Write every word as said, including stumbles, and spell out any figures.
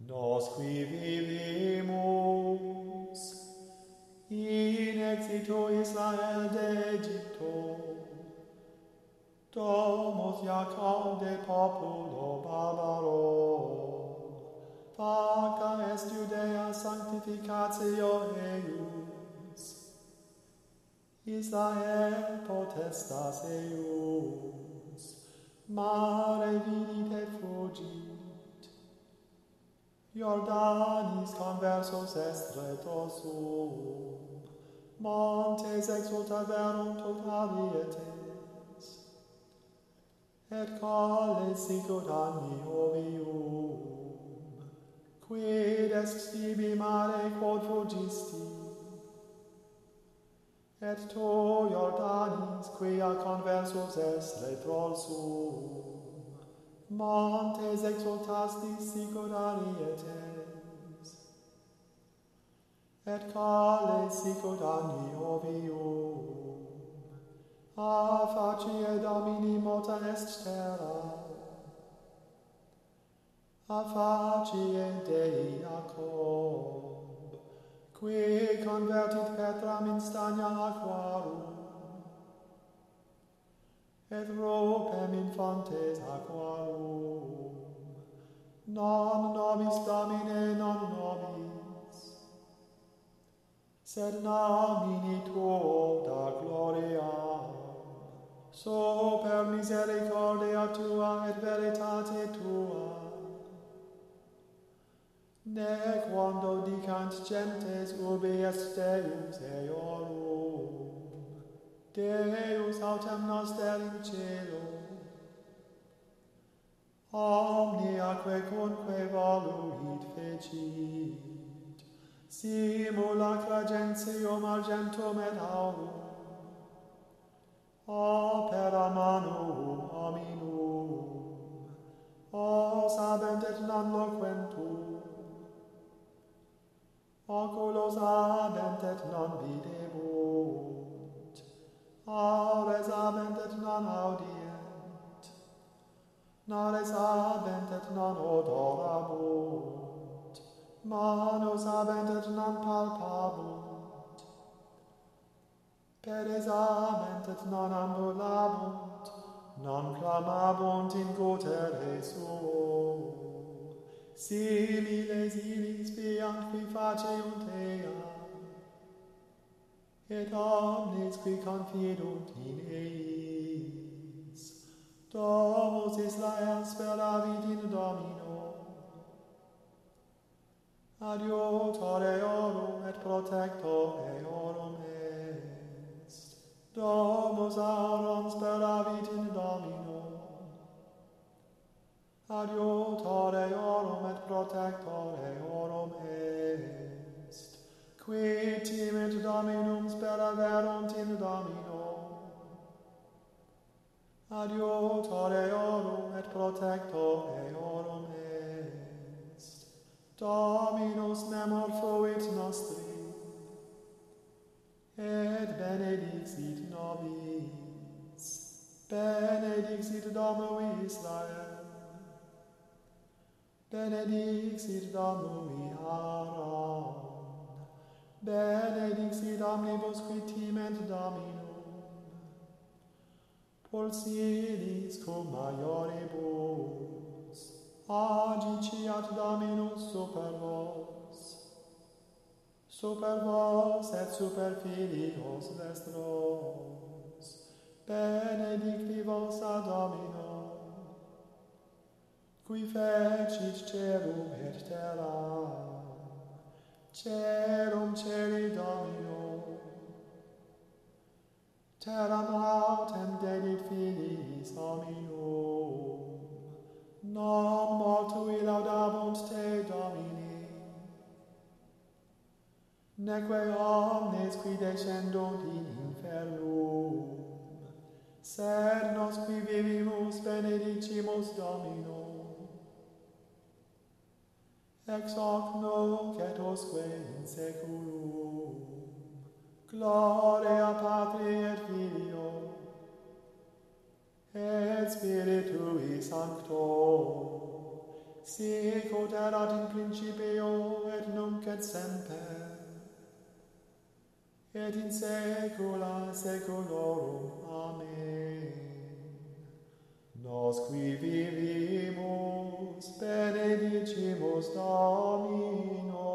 Nos qui vivimus in exito Israel de Egypto, domus Jacob de populo barbaro, faca est Judea sanctificatio eius, Israel potestas eius, mare vidit et fugit, Jordanis conversos est retosum, montes exultaverunt totalietes, et colles sicut anni ovium, quid est tibi mare quod fugisti, et tu Jordanis quia conversos est retrosum, montes exultasti sicut arietes, et colles sicut anni ovium, a facie Domini mota est terra, a facie Dei Jacob, qui convertit Petram in stagna aquarum, et rupem in fontes aquarum, non nobis Domine, non nobis, sed nomini tuo da gloria, super misericordia tua et veritate tua, nec quando dicant gentes ubi est Deus eorum, Deus autem noster in cielo, omniaque cunque voluit fecit, simulacra gentium argentum et aurum, opera manuum hominum, os habent et non loquentur, oculos habent et non videbunt, aures habent et non audient, nares habent et non odorabunt, manus habent et non palpabunt, pedes habent et non ambulabunt, non clamabunt in gotere suo, similes illis fiant qui faceunt ea, et omnes qui confidunt in eis. Domus Israel speravit in Domino, adiutor eorum et protector eorum est. Domus Aaron speravit in Domino, adiutor eorum et protector eorum est. Qui timent Dominum speraverunt in Domino, adiutor eorum et protector eorum est. Dominus memor fuit nostri, et benedixit nobis. Benedixit Domui Israel, benedixit Domui Aaron, benedixit omnibus qui timent Dominum, pulsilis cum maioribus, agiciat Dominus super vos, super vos et super filios vestros, benedicti vos a Domino, qui fecit celum et terram, celum celi Domino, terram autem dedit filiis hominum, non mortui laudabunt te Domini, neque omnes qui descendunt in infernum, sed nos qui vivimus benedicimus Domino, ex hoc nunc et usque in saeculum. Gloria Patri et Filio et Spiritui Sancto, sic ut erat in principio, et nunc et semper, et in saecula saeculorum. Amen. Nos qui vivimus, benedicimus Domino.